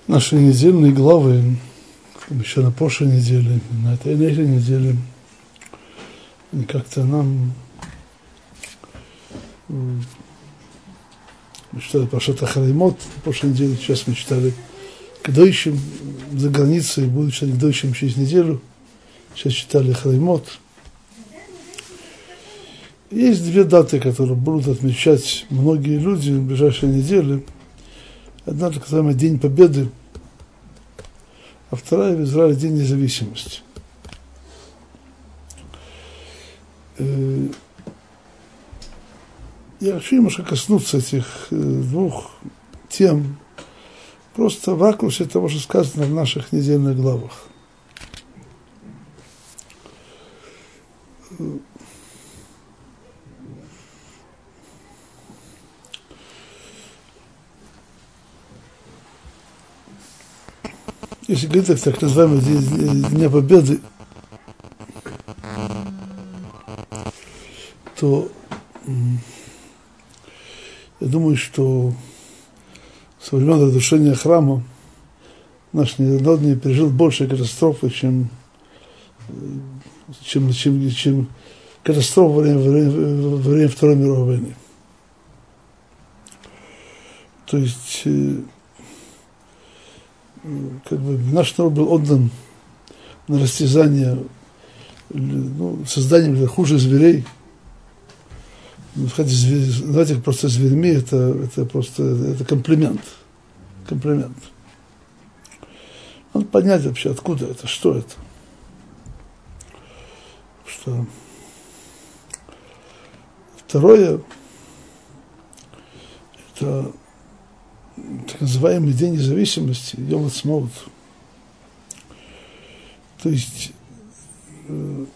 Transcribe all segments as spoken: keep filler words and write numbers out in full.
Наши недельные главы, еще на прошлой неделе, на этой, на этой неделе, как-то нам мы читали Паршат Ахаримот на прошлой неделе, сейчас мы читали Кдойшим за границей, буду читать Кдойшим через неделю, сейчас читали Ахаримот. Есть две даты, которые будут отмечать многие люди в ближайшие недели. Одна, так называемый День Победы, а вторая в Израиле День Независимости. Я хочу немножко коснуться этих двух тем, просто в ракурсе того, что сказано в наших недельных главах. Если говорить о так называемом Дне Победы, то я думаю, что со времен разрушения храма наш народ не пережил больше катастрофы, чем, чем, чем, чем катастрофа во время, во, время, во время Второй мировой войны. То есть как бы наш народ был отдан на растязание, ну, созданием хуже зверей. Называть их просто зверьми, это, это просто это комплимент. Комплимент. Надо понять вообще, откуда это, что это. Что второе, это так называемый День Независимости, Йом Ацмаут. То есть э,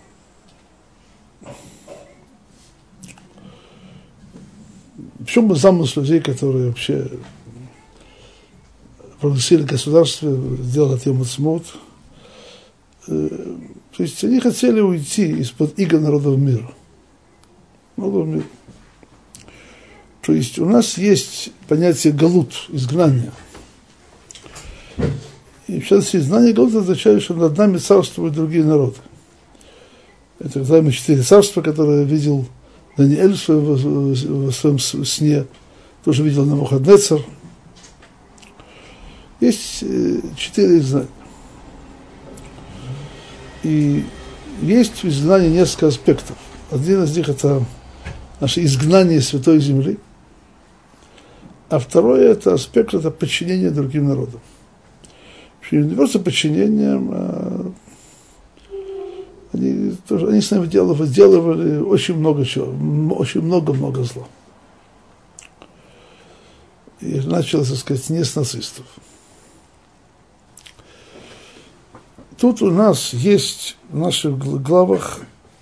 в чем был замысел людей, которые вообще прогласили государство, сделали от Йом Ацмаут? Э, то есть они хотели уйти из-под иго народов мира. Народов мира. То есть у нас есть понятие галут, изгнания. И в частности, изгнание галут означает, что над нами царствуют другие народы. Это называемые четыре царства, которые видел Даниэль в своем, в своем сне, тоже видел Навуходоносор. Есть четыре изгнания. И есть в изгнании несколько аспектов. Один из них – это наше изгнание Святой Земли. А второе – это аспект, это подчинение другим народам. Не просто подчинением, а они, тоже, они с нами делали, делали очень много чего, очень много-много зла. И началось, так сказать, не с нацистов. Тут у нас есть в наших главах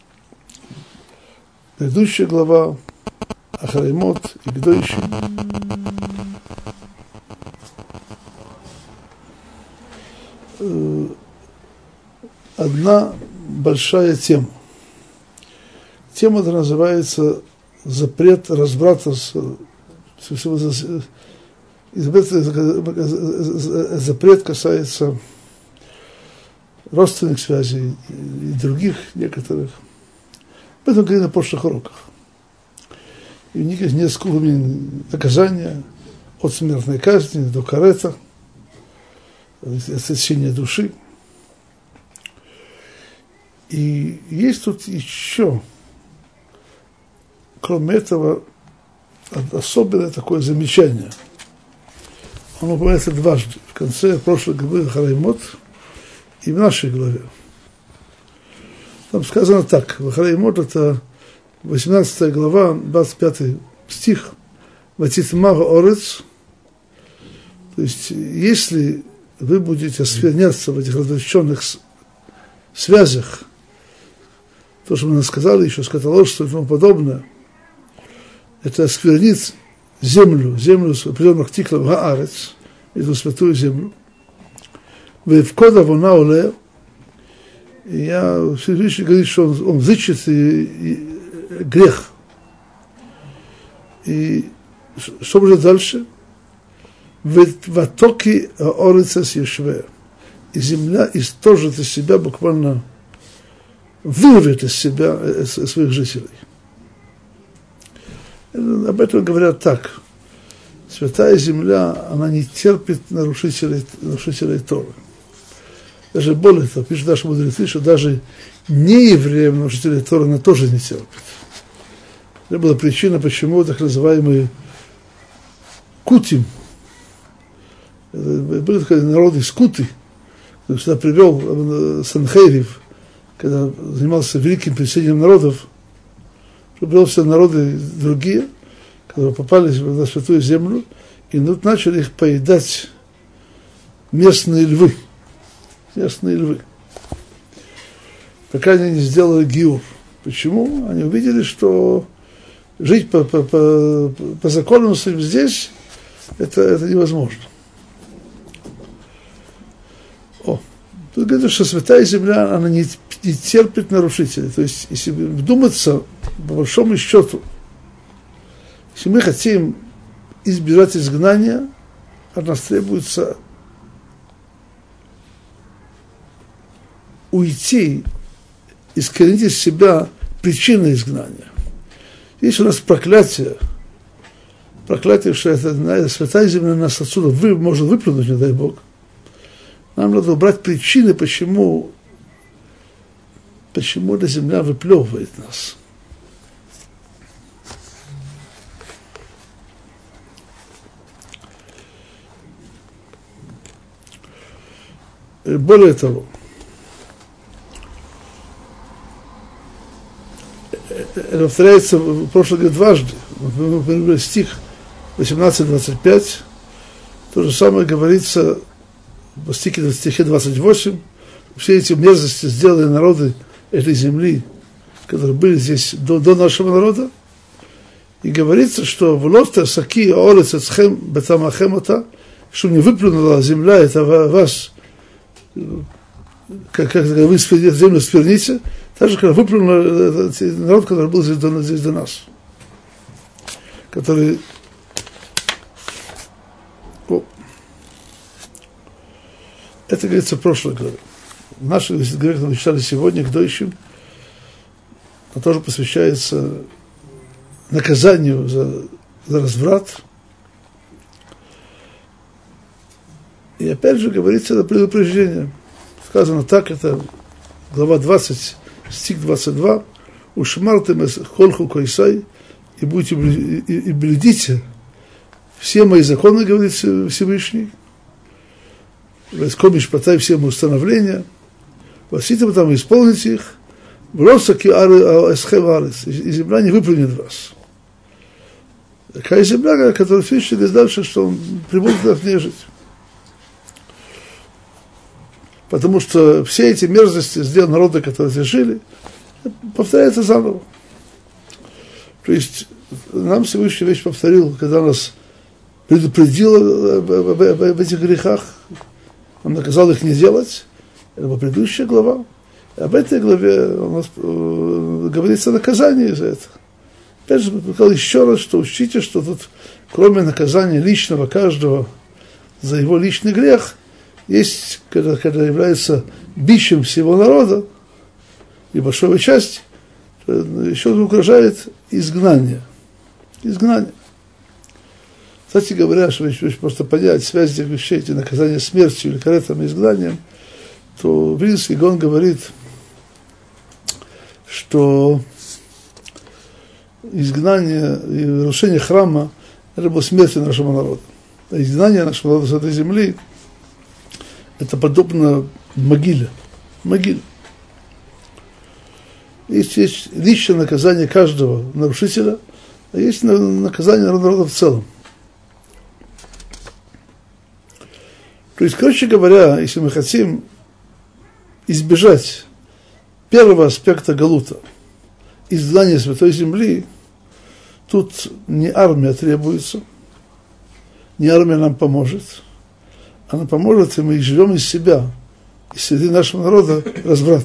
предыдущая глава Ахаримот и Кдойшим. Одна большая тема. Тема эта называется запрет разврата, запрет касается родственных связей и других некоторых. Об этом говорили на прошлых уроках. И у них есть несколько уровней наказания, от смертной казни до карета, отсечения души. И есть тут еще, кроме этого, особенное такое замечание. Оно упоминается дважды, в конце прошлой главы Ахаримот и в нашей главе. Там сказано так, в Ахаримот это восемнадцатая глава, двадцать пятый стих, «Ватитмар орец», то есть, если вы будете оскверняться в этих разрешенных связях, то, что мы сказали, еще скотоложство и тому подобное, это осквернит землю, землю с определенных тиклов Гаарец, эту святую землю. Вы в кода вона оле, и я Всевышний говорит, что он, он зычит и, и, грех. И что будет дальше? ватоки орыца съешве. И земля истожит из себя, буквально вырвет из себя своих жителей. Об этом говорят так. Святая земля, она не терпит нарушителей, нарушителей Торы. Даже более того, пишут наши мудрецы, что даже неевреям нарушителей Торы она тоже не терпит. Это была причина, почему так называемые кутим, были такие народы из Куты, сюда привел Санхейрив, когда занимался великим присоединением народов, привел все народы другие, которые попали на святую землю, и тут начали их поедать местные львы. Местные львы. Пока они не сделали гиур. Почему? Они увидели, что жить по, по, по, по законам своим здесь, это, это невозможно. О, тут говорится, что святая земля, она не, не терпит нарушителей. То есть, если вдуматься, по большому счету, если мы хотим избежать изгнания, от нас требуется уйти, искоренить из себя причины изгнания. Есть у нас проклятие, проклятие, что это святая земля нас отсюда вы, может выплюнуть, не дай Бог. Нам надо убрать причины, почему, почему эта земля выплевывает нас. Более того, это повторяется в прошлый год дважды. Мы привели стих восемнадцать двадцать пять. То же самое говорится в стихе двадцать восемь. Все эти мерзости сделали народы этой земли, которые были здесь до, до нашего народа. И говорится, что в лофте саки орец ацхем бетамахемота, что не выплюнула земля это вас, как, как вы землю скверните, так же, когда выплюнул народ, который был здесь до, здесь до нас, который... О. Это говорится в прошлой главе. В нашей главе, которую мы читали сегодня, кто ищем, она тоже посвящается наказанию за, за разврат. И опять же говорится это предупреждение. Сказано так, это глава двадцать, стих двадцать два. «Ушмартем холху койсай», и будете и, и блюдите все мои законы, говорит Всевышний, «Войскомиш потай все мои установления, восите вы там исполните их, бросаки эсхем арес, и земля не выплюнет вас». Такая земля, которая Всевышний говорит дальше, что он прибудет в ней жить. Потому что все эти мерзости сделали народы, которые здесь жили, повторяется заново. То есть нам Всевышний вещь повторил, когда нас предупредил об, об, об, об этих грехах, он наказал их не делать. Это была предыдущая глава. Об этой главе у нас э, говорится о наказании за это. Опять же, я сказал еще раз, что учтите, что тут, кроме наказания личного каждого за его личный грех, есть, когда, когда является бичем всего народа, и большой части, еще угрожает изгнание. Изгнание. Кстати говоря, чтобы просто понять связь этих вещей, эти наказания смертью или каретом и изгнанием, то Вильнский Гаон говорит, что изгнание и разрушение храма – это было смертью нашего народа. А изгнание нашего народа с этой земли – это подобно могиле. Могиле. Есть, есть личное наказание каждого нарушителя, а есть наказание народа в целом. То есть, короче говоря, если мы хотим избежать первого аспекта галута, изгнания Святой Земли, тут не армия требуется, не армия нам поможет, она поможет, и мы живем из себя, из среды нашего народа разврат.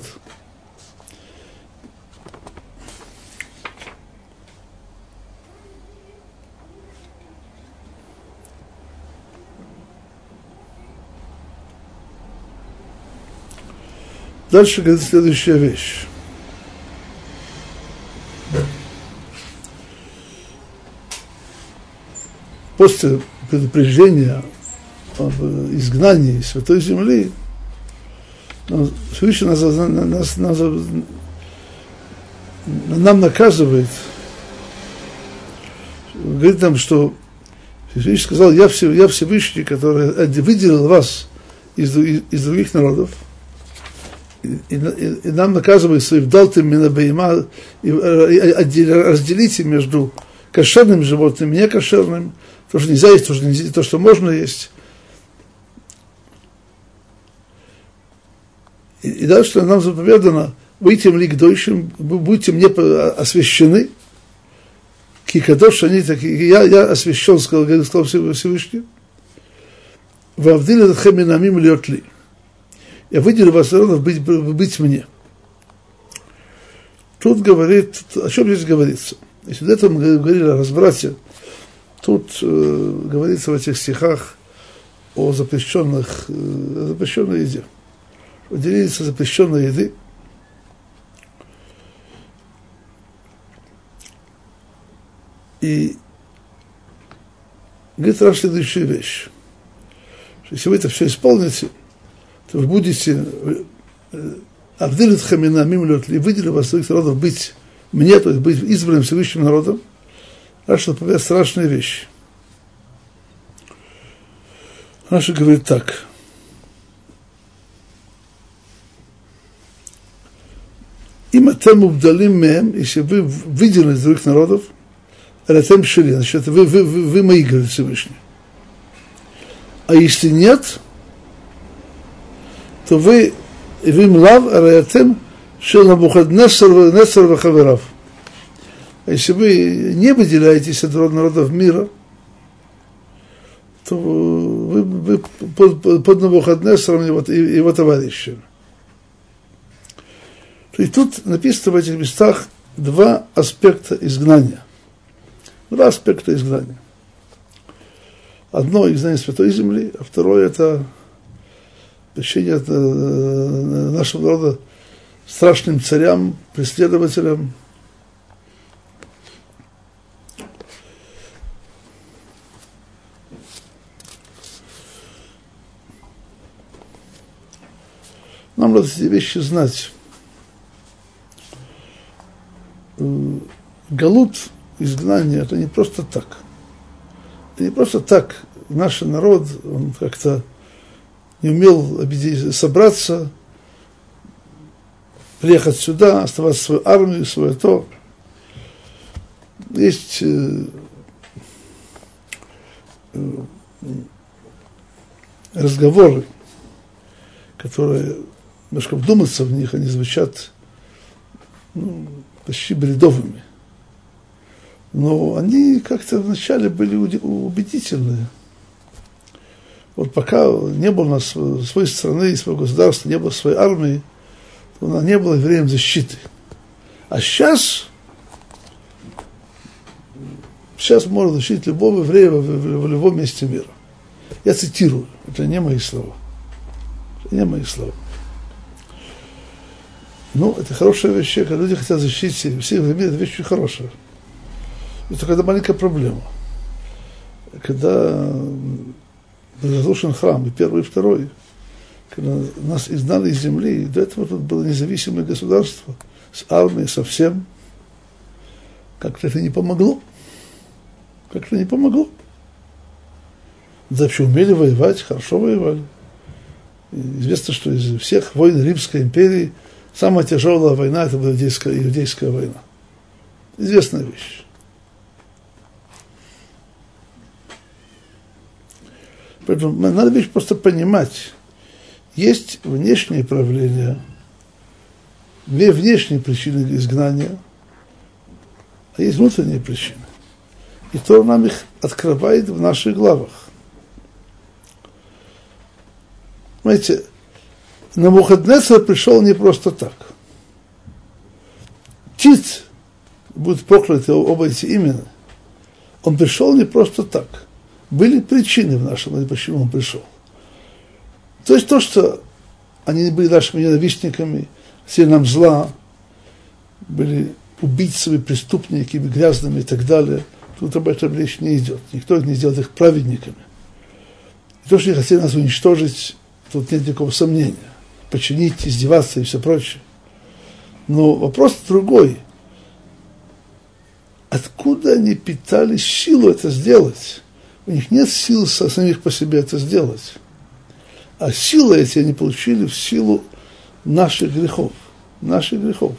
Дальше говорит следующая вещь. После предупреждения об изгнании Святой Земли, Всевышний нас, нас, нас, нам наказывает, говорит нам, что Всевышний сказал: я, все, я Всевышний, который выделил вас из, из, из других народов, и, и, и нам наказывает, что дал ты меня бейма, и разделите между кошерным животным и некошерным, то, что нельзя есть, то, что, нельзя, то, что можно есть. И, и дальше нам заповедано: выйти ли к дойшим, будьте мне освящены, кикадош они такие, я, я освящен, сказал, сказал Всевышний, в Авдиле Хаминамим льет ли. Я выделил вас народов быть, быть мне. Тут говорит, о чем здесь говорится? Если до этого мы говорили о разбрате, тут э, говорится в этих стихах о запрещенных, э, о запрещенной еде. Делится запрещенной еды. И говорит Раш следующую вещь. Если вы это все исполните, то вы будете Авдилит Хамина Мимлет ли, выделил вас своих народов быть мне, то есть быть избранным Всевышним народом. Раш напоминает страшные вещи. Раш говорит так. Им атем убдалим мем, если вы выделены из других народов, атем шили, значит, вы, вы, вы, вы мои, говорит Всевышний. А если нет, то вы вы млав, аратем шил Навуходоносор вахаверав. А если вы не выделяетесь от народов мира, то вы, вы под, под Навуходоносором и его, и его товарищами. И тут написано в этих местах два аспекта изгнания. Два аспекта изгнания. Одно — изгнание Святой Земли, а второе — это прещение нашего народа страшным царям, преследователям. Нам надо эти вещи знать. Галут, изгнание, это не просто так. Это не просто так. Наш народ, он как-то не умел собраться, приехать сюда, оставаться свою армию, свое то. Есть э, э, разговоры, которые, немножко вдуматься в них, они звучат, ну, почти бредовыми. Но они как-то вначале были убедительные. Вот пока не было у нас своей страны, своего государства, не было своей армии, то у нас не было времени защиты. А сейчас, сейчас можно защитить любого еврея в, в, в любом месте мира. Я цитирую, это не мои слова. Это не мои слова. Ну, это хорошая вещь, когда люди хотят защитить себя. Все в мире, это вещь очень хорошая. Это когда маленькая проблема. Когда был разрушен храм, и первый, и второй, когда нас изгнали из земли, и до этого тут было независимое государство, с армией, со всем, как-то это не помогло. Как-то не помогло. Да вообще умели воевать, хорошо воевали. И известно, что из всех войн Римской империи самая тяжелая война — это была иудейская, иудейская война. Известная вещь. Поэтому надо вещь просто понимать. Есть внешние проявления, две внешние причины изгнания, а есть внутренние причины. И то нам их открывает в наших главах. Понимаете, Навуходоносор пришел не просто так. Тит, будут прокляты оба эти имена, он пришел не просто так. Были причины в нашем, почему он пришел. То есть то, что они были нашими ненавистниками, все нам зла, были убийцами, преступниками, грязными и так далее. Тут об этом речь не идет. Никто не сделал их праведниками. И то, что они хотели нас уничтожить, тут нет никакого сомнения. Починить, издеваться и все прочее. Но вопрос другой. Откуда они питали силу это сделать? У них нет сил самих по себе это сделать. А силы эти они получили в силу наших грехов. Наших грехов.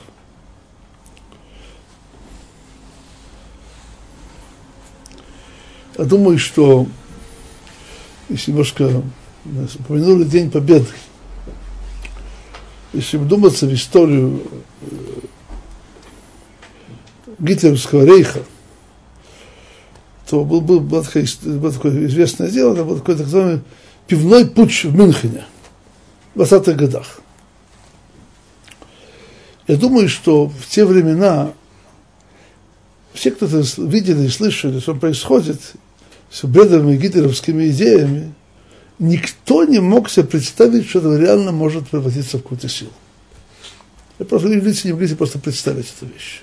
Я думаю, что, если немножко упомянули День Победы, если вдуматься в историю гитлеровского рейха, то был, был, было, такое, было такое известное дело, это был такой так называемый пивной путч в Мюнхене в двадцатых годах. Я думаю, что в те времена все, кто видели и слышали, что происходит с бредовыми гитлеровскими идеями, никто не мог себе представить, что это реально может превратиться в какую-то силу. Я просто не могли просто представить эту вещь.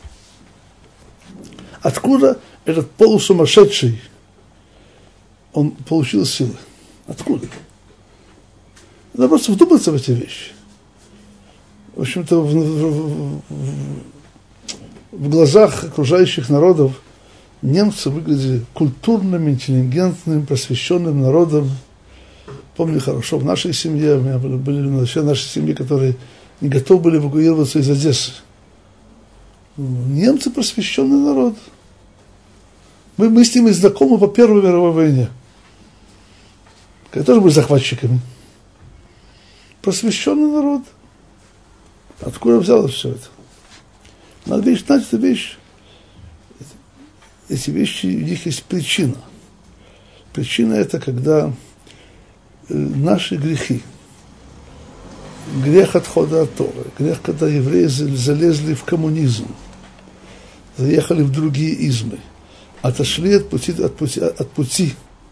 Откуда этот полусумасшедший, он получил силы? Откуда? Надо просто вдуматься в эти вещи. В общем-то, в, в, в, в глазах окружающих народов немцы выглядели культурным, интеллигентным, просвещенным народом. Помню хорошо, в нашей семье, у меня были, были вообще наши семьи, которые не готовы были эвакуироваться из Одессы. Немцы просвещенный народ. Мы, мы с ними знакомы по Первой мировой войне, когда тоже были захватчиками. Просвещенный народ. Откуда взялось все это? Надо вещь, знать эту вещь. Эти вещи, у них есть причина. Причина это, когда наши грехи, грех отхода от Торы, грех, когда евреи залезли в коммунизм, заехали в другие измы, отошли от пути, от пути, от пути,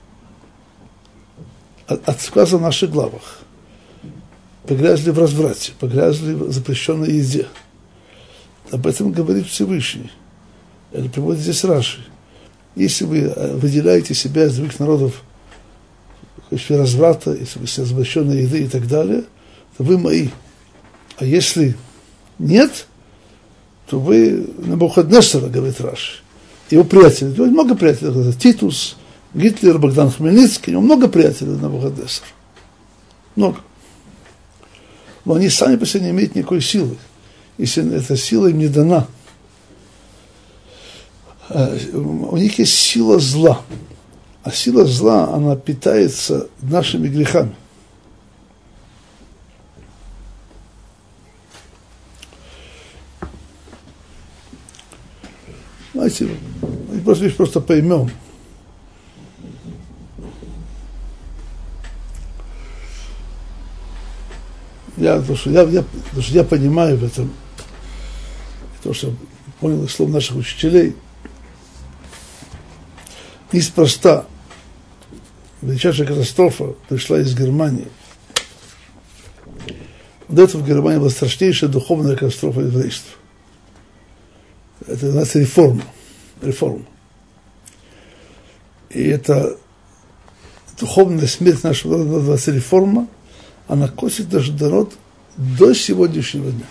от, от сказа в наших главах, погрязли в разврате, погрязли в запрещенной еде. Об этом говорит Всевышний. Это приводит здесь Раши. Если вы выделяете себя из других народов в качестве разврата, если вы себя запрещенной еды и так далее, то вы мои. А если нет, то вы Навуходоносора, говорит Раши. Его приятели, у него много приятелей, Титус, Гитлер, Богдан Хмельницкий, у него много приятелей Навуходоносора. Много. Но они сами по себе не имеют никакой силы, если эта сила им не дана. У них есть сила зла, а сила зла, она питается нашими грехами. Знаете, мы просто, просто поймем. Я, то, что я, я, то, что я понимаю в этом, то, что понял из слов наших учителей, неспроста величайшая катастрофа пришла из Германии. До этого в Германии была страшнейшая духовная катастрофа еврейства. Это называется реформа. Реформа. И это духовная смерть нашего народа называется реформа, она косит даже народ до сегодняшнего дня.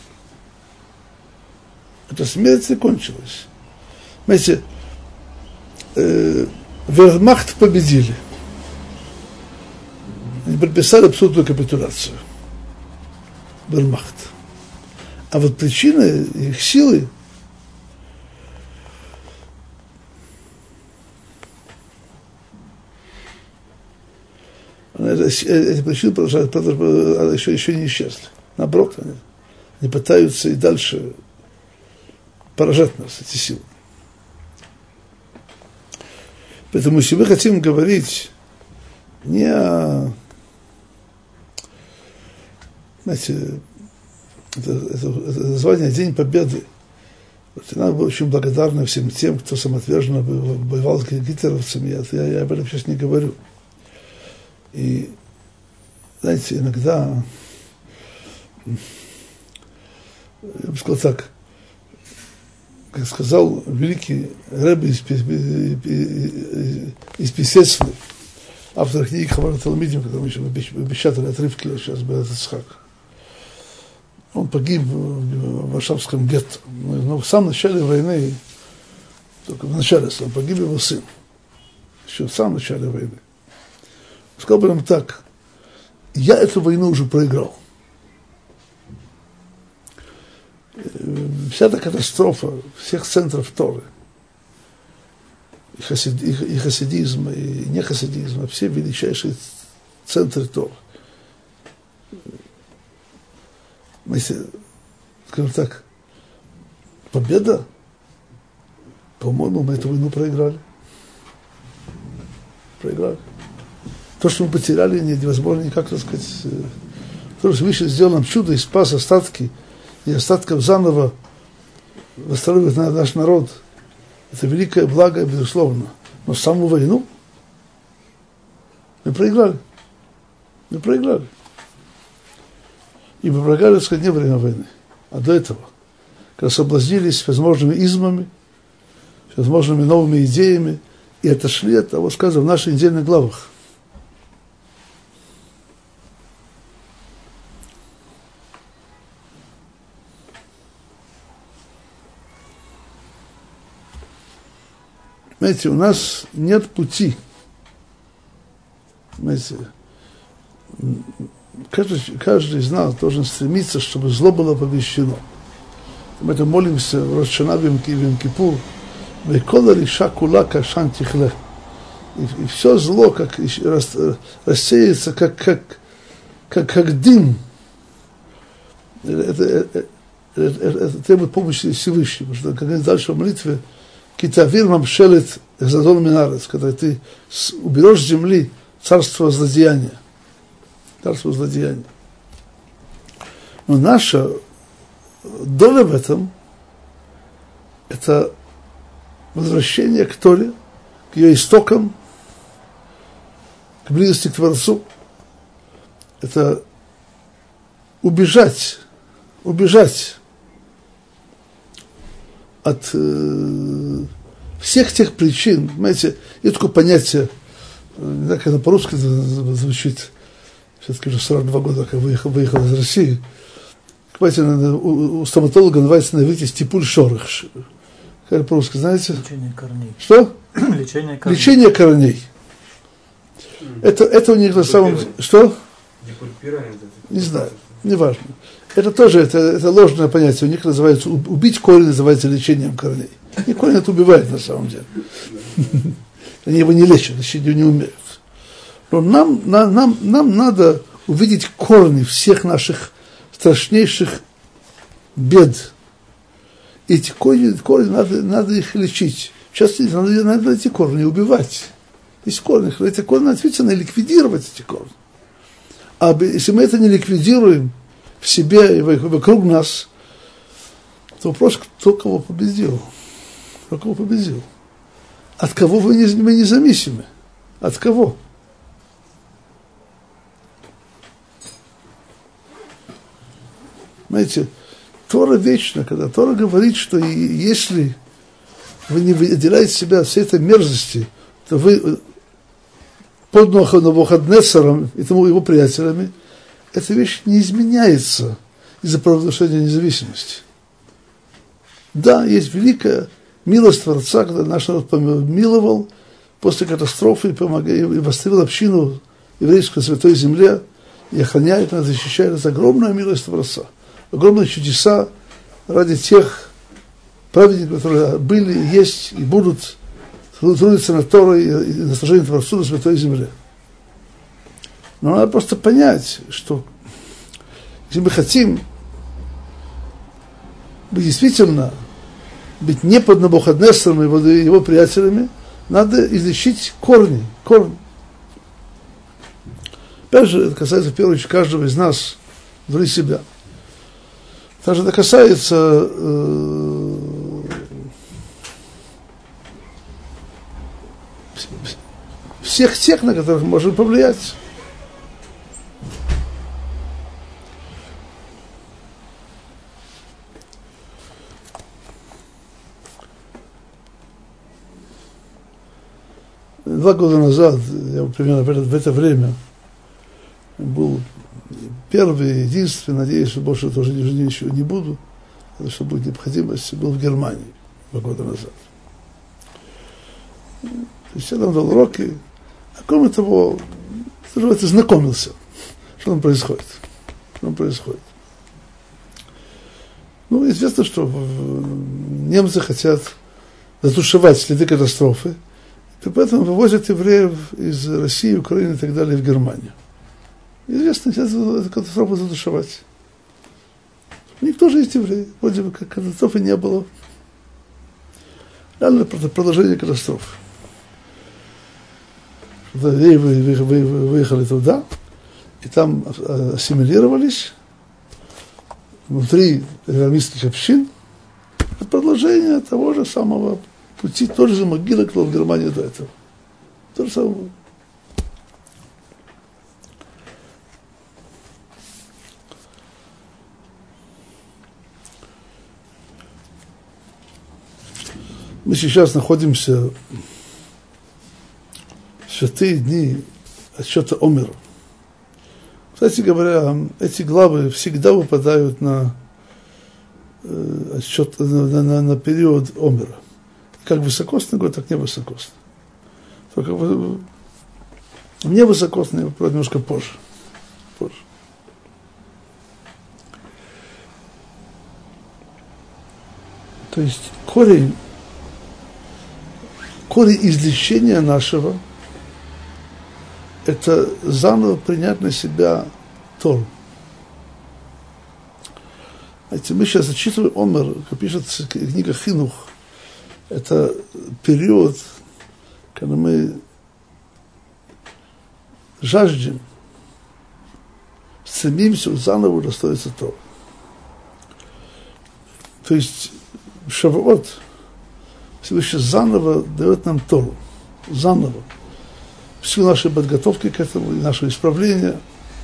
Эта смерть закончилась. Знаете, э, Вермахт победили. Они подписали абсолютную капитуляцию. Вермахт. А вот причина их силы эти причины продолжают, еще, еще не исчезли. Наоборот, они, они пытаются и дальше поражать нас, эти силы. Поэтому, если мы хотим говорить не о, знаете, это, это, это название День Победы, вот, надо быть очень благодарны всем тем, кто самоотверженно воевал с гитлеровцами, я, я, я об этом сейчас не говорю. И, знаете, иногда я бы сказал так, как сказал великий Ребе из, из Писецны, автор книги Хавар Талмидим, который мы еще выпечатали отрывки сейчас, Беат Ицхак. Он погиб в Варшавском гетто. Но в самом начале войны, только в начале, он погиб его сын. Еще в самом начале войны. Сказал бы нам так: я эту войну уже проиграл. Вся эта катастрофа всех центров Торы, и, хасид, и, и хасидизма, и не хасидизма, все величайшие центры Торы. Знаете, скажем так, победа, по-моему, мы эту войну проиграли. Проиграли. То, что мы потеряли, невозможно никак, так сказать. То, что Всевышний сделал нам чудо и спас остатки, и остатков заново восстановить наш народ, это великое благо, безусловно. Но саму войну мы проиграли. Мы проиграли. И мы проиграли, так сказать, не во время войны, а до этого, когда соблазнились возможными измами, возможными новыми идеями, и отошли от того, сказано в наших недельных главах. Знаете, у нас нет пути. Знаете, каждый, каждый из нас должен стремиться, чтобы зло было побеждено. Мы это молимся в Рош ха-Шана в Йом-Кипур. И, и все зло как рас, рассеется, как, как, как, как дым. Это, это, это, это требует помощи Всевышнего, потому что, как говорится дальше в молитве, Китавир мамшелет задон минарец, когда ты уберешь с земли царство злодеяния. Царство злодеяния. Но наша доля в этом – это возвращение к Торе, к ее истокам, к близости к Творцу. Это убежать, убежать от э, всех тех причин. Понимаете, есть такое понятие, не знаю, как это по-русски звучит, все-таки уже сорок два года, как выехал, выехал из России. Понимаете, у, у стоматолога называется на иврите стипуль шорох. Как это по-русски, знаете? Лечение корней. Что? Лечение корней. Лечение корней. Это, это у них на самом деле... Что? Не знаю, не важно. Это тоже это, это ложное понятие. У них называется, убить корень называется лечением корней. И корень это убивает на самом деле. Они его не лечат, лечить его не умеют. Но нам, нам, нам надо увидеть корни всех наших страшнейших бед. Эти корни, корни надо, надо их лечить. Сейчас надо, надо эти корни убивать. Эти корни, эти корни ответственно ликвидировать эти корни. А если мы это не ликвидируем в себе и вокруг нас, то вопрос, кто кого победил. Кто кого победил. От кого вы не, мы независимы? От кого? Знаете, Тора вечна, когда Тора говорит, что если вы не отделяете себя от всей этой мерзости, то вы под Навуходоносором и тому его приятелями, эта вещь не изменяется из-за провозглашения независимости. Да, есть великая милость Творца, когда наш народ помиловал после катастрофы и, помогал, и восстановил общину еврейскую на Святой Земле, и охраняет нас, защищает нас. Огромная милость Творца, огромные чудеса ради тех праведников, которые были, есть и будут трудиться над Торой и на служение Творцу на Святой Земле. Но надо просто понять, что если мы хотим быть действительно быть не под Навуходоносором и его, его приятелями, надо излечить корни, корни. Опять же, это касается в первую очередь каждого из нас внутри себя. Также это касается э, всех тех, на которых мы можем повлиять. Два года назад, я примерно в это, в это время, был первый, единственный, надеюсь, что больше тоже ничего не буду, потому что будет необходимость, был в Германии два года назад. То есть я там дал уроки, а кроме того, называется, знакомился, что там происходит. Что там происходит. Ну, известно, что немцы хотят затушевать следы катастрофы, и поэтому вывозят евреев из России, Украины и так далее в Германию. Известно, хотят эту катастрофу затушевать. У них тоже есть евреи, вроде бы как катастрофы не было. Реально продолжение катастрофы. Евреи выехали туда, и там ассимилировались внутри исламистских общин. Это продолжение того же самого пути, той же могилы, кто в Германии до этого. То же самое. Мы сейчас находимся в святые дни отсчета Омера. Кстати говоря, эти главы всегда выпадают на, э, отсчет, на, на, на период Омера. Как высокосный год, так невысокосный. Только невысокосный год немножко позже. позже. То есть корень, корень излечения нашего – это заново принять на себя Тору. Знаете, мы сейчас зачитываем Омер, как пишет книга Хинух. Это период, когда мы жаждем, стремимся заново удостоиться Торы. То есть Шавуот Всевышний заново дает нам Тору. Заново. Всю нашу подготовку к этому, и наше исправление.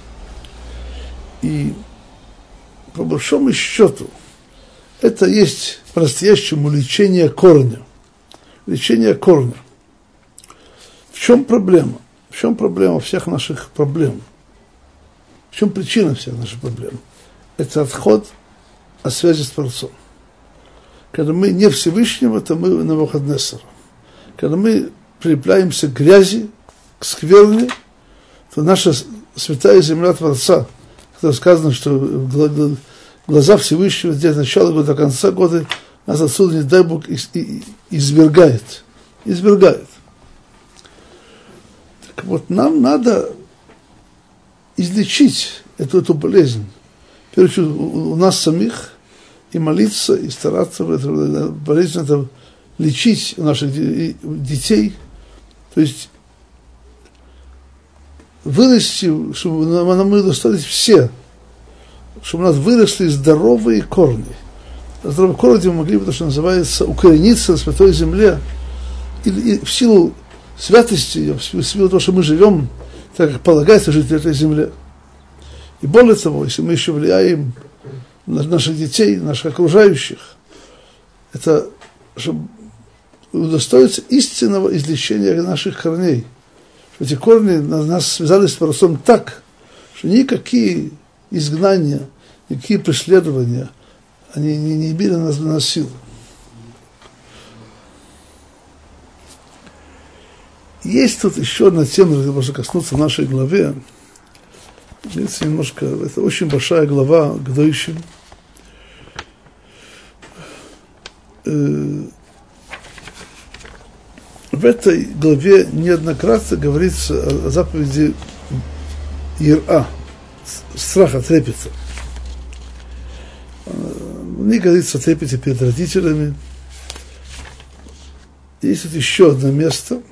И по большому счету это есть по-настоящему лечение корня. Лечение корня. В чем проблема? В чем проблема всех наших проблем? В чем причина всех наших проблем? Это отход от связи с Творцом. Когда мы не Всевышнего, то мы Навуходоносора. Когда мы прилепляемся к грязи, к скверне, то наша святая земля Творца, которая сказано, что глаза Всевышнего где от начала года до конца года нас отсюда, не дай Бог, извергает. Извергает. Так вот, нам надо излечить эту, эту болезнь. В первую очередь, у, у нас самих и молиться, и стараться эту болезнь это лечить у наших детей. То есть вырасти, чтобы мы достались все, чтобы у нас выросли здоровые корни. Здоровые корни мы могли бы, то, что называется, укорениться на святой земле, и, и в силу святости, в силу того, что мы живем, так как полагается жить в этой земле. И более того, если мы еще влияем на наших детей, на наших окружающих, это чтобы удостоиться истинного излечения наших корней. Эти корни нас связали с Творцом так, что никакие изгнания, никакие преследования, они не, не имели на нас, на нас сил. Есть тут еще одна тема, которая можно коснуться в нашей главе. Видите, немножко, это очень большая глава Кдошим. В этой главе неоднократно говорится о заповеди Ира, страха, трепета. Не говорится о трепете перед родителями. Есть вот еще одно место.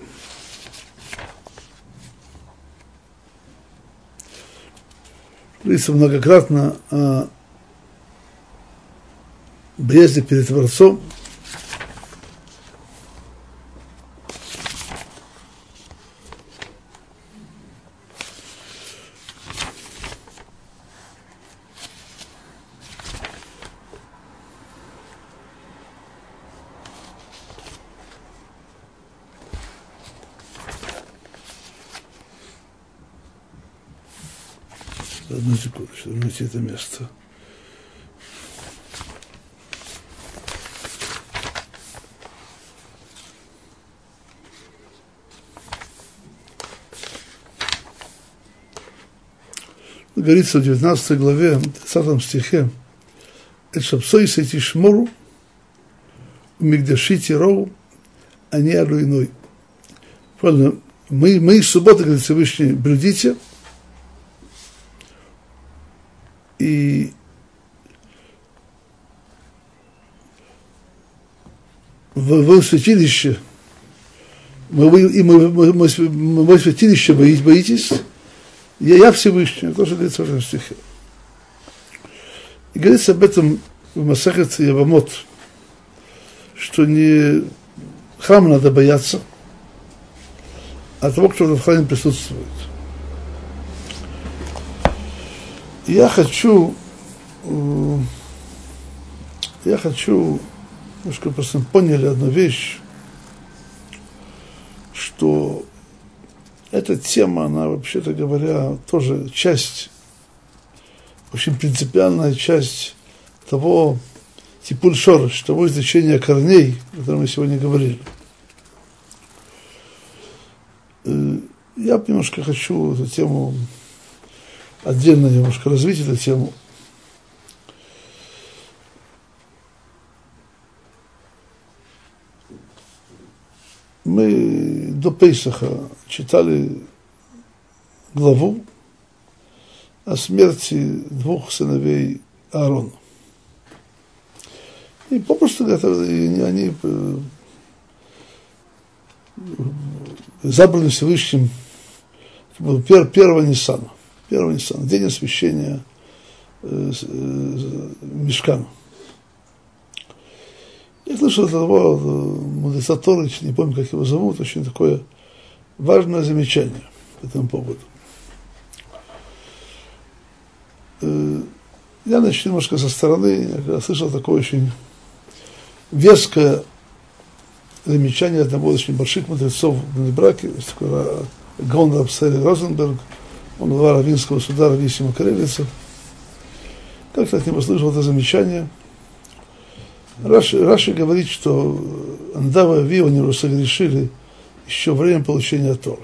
Говорится многократно о боязни перед Творцом. одну секундочку, найти это место. Говорится в девятнадцатой главе, тридцатом стихе, «Эт шапсой сети шмору, мигдаши тиров, а не алуиной». Правильно, мы, мы из субботы, говорит Всевышний, блюдите, и в, в святилище, мы, вы, и мы, мы, мы, мы в святилище боитесь, боитесь, я, я Всевышний, тоже говорится в этом стихе. И говорится об этом в Масехет Явамот, что не храм надо бояться, а того, кто в храме присутствует. Я хочу, я хочу, немножко просто поняли одну вещь, что эта тема, она, вообще-то говоря, тоже часть, очень принципиальная часть того типуль шорыш, того изучения корней, о котором мы сегодня говорили. Я немножко хочу эту тему, отдельно немножко развить эту тему. Мы до Пейсаха читали главу о смерти двух сыновей Аарона. И попросту они забраны Всевышним, был первого Ниссана, первого Ниссана, день освящения э, э, Мишкана. Я слышал от того мудреца Торы, не помню, как его зовут, очень такое важное замечание по этому поводу. Э, я начну немножко со стороны, я слышал такое очень веское замечание одного из очень больших мудрецов в Браке, такой Гаон Рабсайр Розенберг, он глава раввинского суда Рависсима Карелица. Как-то от него слышал это замечание. Раши, Раши говорит, что Андава и Ави, они его согрешили еще во время получения Торы.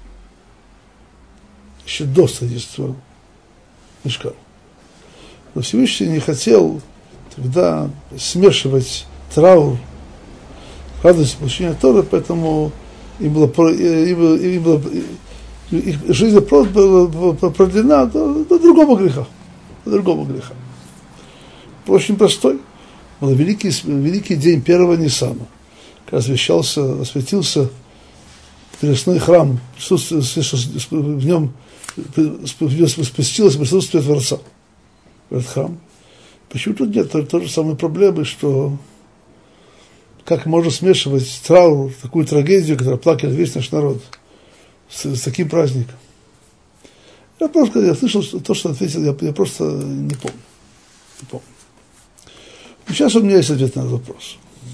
Еще до строительства Мишкана. Но Всевышний не хотел тогда смешивать траур, радость получения Торы, поэтому им было, им, им было, их жизнь была продлена до, до другого греха. До другого греха. Очень простой. Был великий, великий день первого Ниссана, когда освящался, осветился переносной храм, в нем спустилось присутствие Творца в этот храм. Почему тут нет той, той же самой проблемы, что как можно смешивать траур, такую трагедию, которую плакал весь наш народ, с, с таким праздником? Я просто, я слышал что, то, что ответил, я, я просто не помню. Не помню. И сейчас у меня есть ответ на этот вопрос.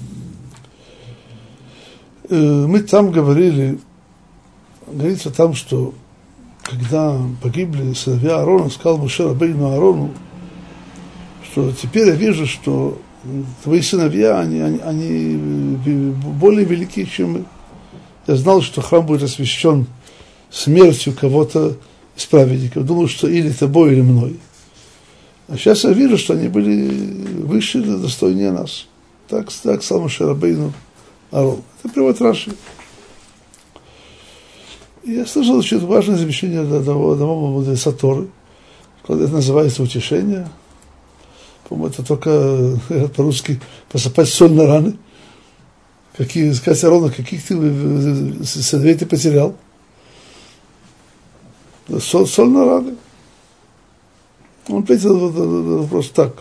Мы там говорили, говорится там, что когда погибли сыновья Аарона, сказал Моше Рабейну Аарону, что теперь я вижу, что твои сыновья, они, они, они более велики, чем мы. Я знал, что храм будет освящен смертью кого-то из праведников. Думал, что или тобой, или мной. А сейчас я вижу, что они были выше, достойнее нас. Так, так сказал Моше Рабейну Аарон. Это приводит Раши. И я слышал очень важное замечание одного, одного мудреца Торы. Это называется утешение. По-моему, это только по-русски посыпать соль на раны. Какие, сказать Аарона, каких ты сыновей ты потерял? Соль, соль на раны. Он ответил на вопрос так,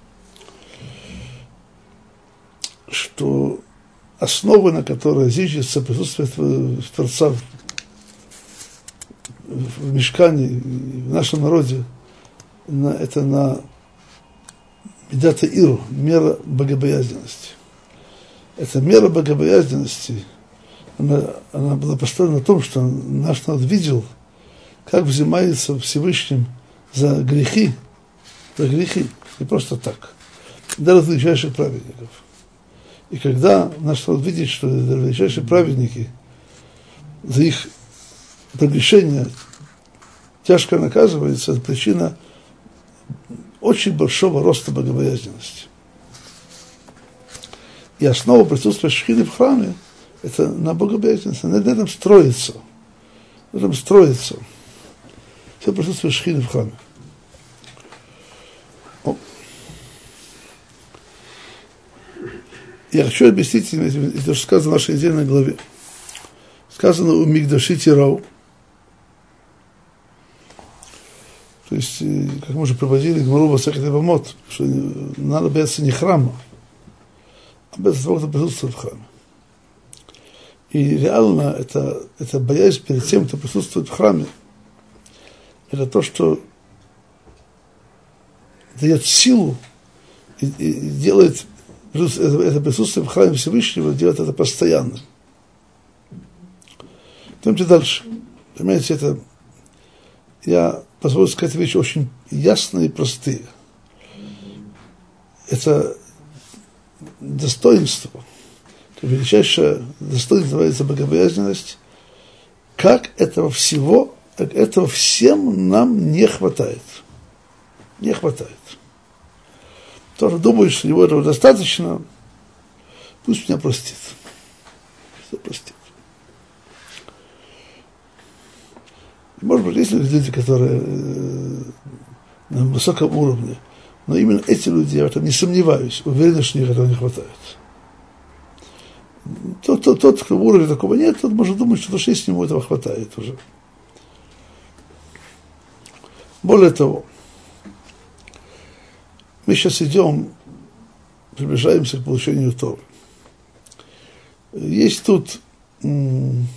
что основа, на которой зиждется присутствие Творца в Мишкане, в нашем народе, это на Медата Иру, мера богобоязненности. Эта мера богобоязненности, она, она была построена на том, что наш народ видел, как взимается Всевышним за грехи, за грехи, не просто так, даже величайших праведников. И когда наш народ видит, что величайшие праведники за их прегрешение тяжко наказывается, это причина очень большого роста богобоязненности. И основа присутствия шхины в храме – это на богобоязненности, на этом строится, на этом строится все присутствие шхины в храме. О. Я хочу объяснить, это что сказано в нашей недельной главе. Сказано у Мигдаши Тирау. То есть, как мы уже проводили Гмару Масехет Евамот, что надо бояться не храма, а бояться того, кто присутствует в храме. И реально это, это боязнь перед тем, кто присутствует в храме, это то, что дает силу и, и делает это, это присутствие в храме Всевышнего, делает это постоянно. Идемте дальше. Понимаете, это я позволю сказать вещи очень ясные и простые. Это достоинство, это величайшее достоинство называется богобоязненность. Как этого всего, как этого всем нам не хватает. Не хватает. Кто же думает, что его этого достаточно, пусть меня простит. Пусть простит. Может быть, есть люди, которые э, на высоком уровне, но именно эти люди, я в этом не сомневаюсь, уверен, что их этого не хватает. Тот, тот, тот, кто уровня такого нет, тот может думать, что душе с нему этого хватает уже. Более того, мы сейчас идем, приближаемся к получению Торы. Есть тут м-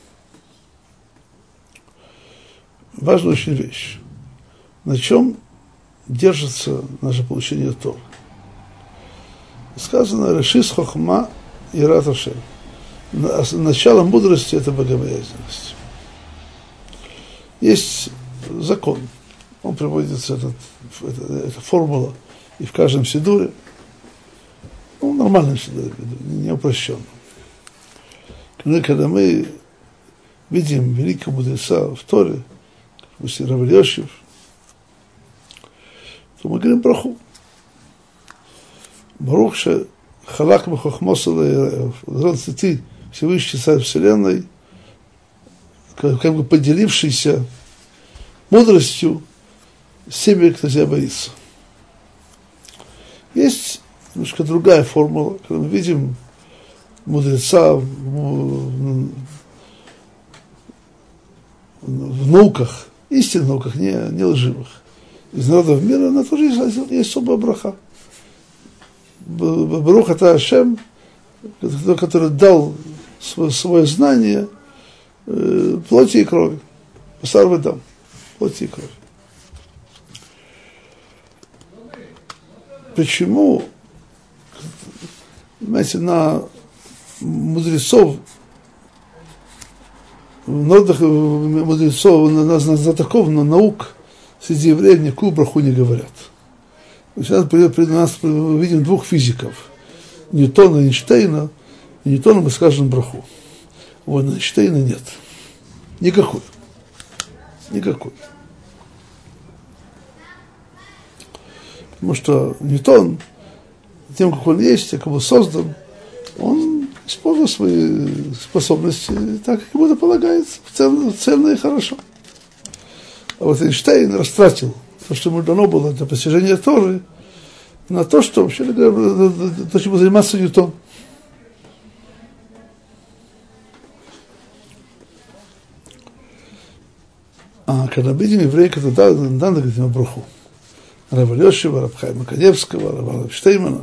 важная очень вещь. На чем держится наше получение Торы? Сказано, решис хохма и рат Ашем. Начало мудрости – это богобоязненность. Есть закон. Он приводится, этот, это, эта формула, и в каждом сидуре. Ну, нормальном сидуре, не упрощенном. Когда мы видим великого мудреца в Торе, допустим, Рав Ильяшев, то мы говорим браху. Барух ше халак бахохмоса лаэрэв. Ты, Всевышний Царь Вселенной, как, как бы поделившийся мудростью с теми, кто тебя боится. Есть немножко другая формула, когда мы видим мудреца в, в, в науках, истинных науках, не, не лживых. Из народов мира, на тоже есть, есть особая браха. Барух ата Ашем, который дал свое, свое знание э, плоти и крови. Басар вэдам, плоти и крови. Почему, понимаете, на мудрецов, в народах мудрецов, на, на, на знатоков, на наук среди евреев никакую браху не говорят. Сейчас при нас мы видим двух физиков, Ньютона и Эйнштейна. Ньютона мы скажем браху. Вот Эйнштейна нет. Никакой. Никакой. Потому что Ньютон, тем, как он есть, как он создан, он использовал свои способности так, как ему это полагается, цельно, цельно и хорошо. А вот Эйнштейн растратил то, что ему дано было для постижения Торы, на то, что вообще говоря, то, чем заниматься Ньютон. А когда видим евреи, которые надо говорить ему браху, Рава Ильяшева, Рав Хаима Каневского, Рава Штеймана,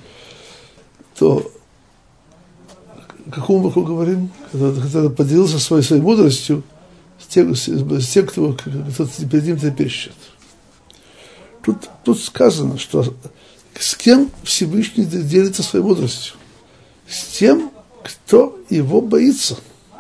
то какому браху говорим, который поделился своей, своей мудростью с тем, с, с тем кто, кто перед ним трепещет. Тут, тут сказано, что с кем Всевышний делится своей мудростью? С тем, кто его боится.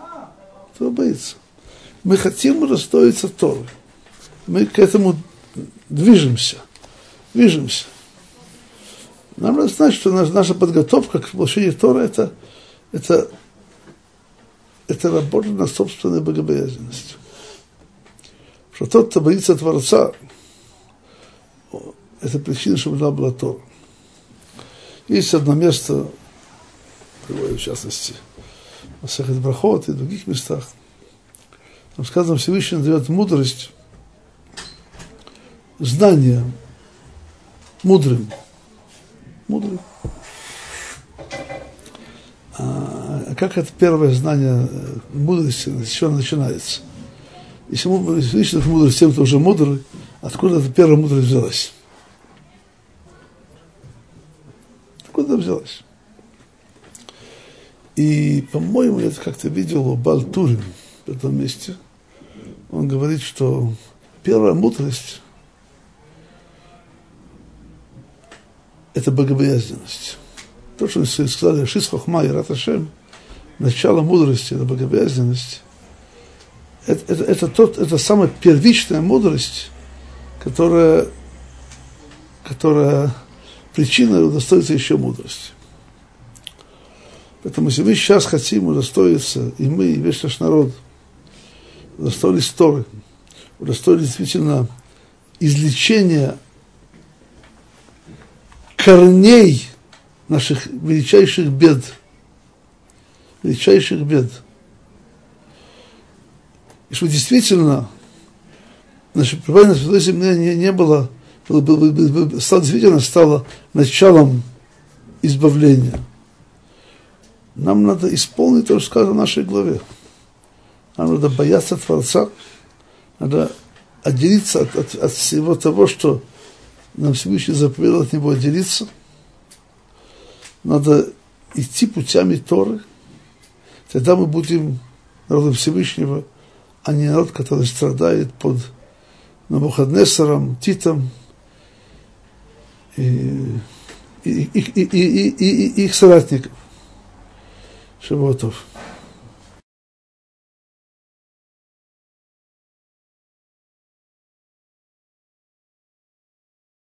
Кто боится. Мы хотим удостоиться Торы. Мы к этому движемся, движемся. Нам надо знать, что наша подготовка к получению Торы это, это, это работа над собственной богобоязненностью. Что тот, кто боится Творца, это причина, чтобы она была Тора. Есть одно место, в частности, в Масехет Брахот и в других местах, там сказано, Всевышний дает мудрость, знание мудрым. Мудрым. А как это первое знание мудрости, с чего начинается? Если Всевышний дает мудрость тем, кто уже мудрый, откуда эта первая мудрость взялась? Откуда взялась? И, по-моему, я это как-то видел у Бааль Турим в этом месте. Он говорит, что первая мудрость – это богобоязненность. То, что мы сказали, Шис Хохма и Рат Ашем, начало мудрости – это богобоязненность. Это, это, это, тот, это самая первичная мудрость, которая, которая причина удостоится еще мудрости. Поэтому, если мы сейчас хотим удостоиться, и мы, и весь наш народ, удостоились Торы, удостоились действительно излечения корней наших величайших бед, величайших бед. И что действительно наше пребывание на Святой Земле не, не было, было, было, было, стало, действительно стало началом избавления. Нам надо исполнить то, что сказано в нашей главе. Нам надо бояться Творца, надо отделиться от, от, от всего того, что нам Всевышний заповедал от него отделиться. Надо идти путями Торы. Тогда мы будем народом Всевышнего, а не народ, который страдает под Навуходоносором, Титом и, и, и, и, и, и, и их соратников. Шавуа тов.